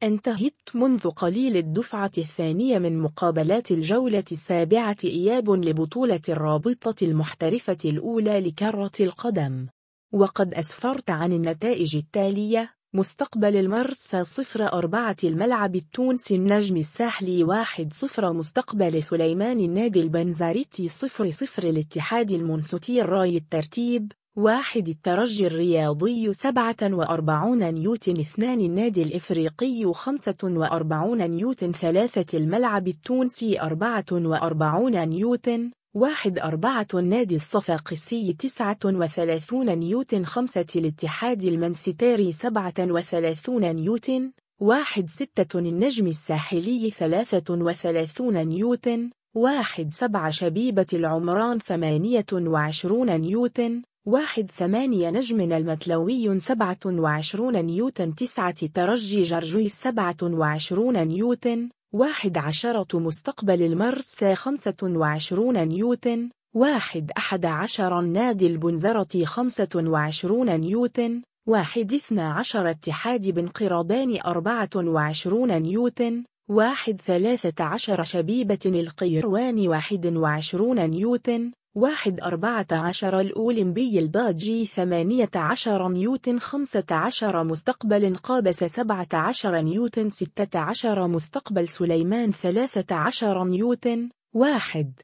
انتهت منذ قليل الدفعة الثانية من مقابلات الجولة السابعة إياب لبطولة الرابطة المحترفة الأولى لكرة القدم، وقد أسفرت عن النتائج التالية: مستقبل المرسى 0-4 الملعب التونسي النجم الساحلي 1-0 مستقبل سليمان النادي البنزرتي 0-0 الاتحاد المنستير راي الترتيب 1 الترجي الرياضي 47 نيوتن 2 النادي الإفريقي 45 نيوتن 3 الملعب التونسي 44 نيوتن 1-4 النادي الصفاقسي 39 نيوتن 5 الاتحاد المنستيري 37 نيوتن 1-6 النجم الساحلي 33 نيوتن 1-7 شبيبة العمران 28 نيوتن 1-8 نجمنا المتلوي 27 نيوتن 9 ترجي جرجيس 27 نيوتن 11 مستقبل المرسى 25 نيوتن 11 النادي البنزرتي 25 نيوتن 12 اتحاد بن قردان 24 نيوتن 13 شبيبة القيروان 21 نيوتن 14 الأولمبي الباجي 18 نيوتن 15 مستقبل قابس 17 نيوتن 16 مستقبل سليمان 13 نيوتن 1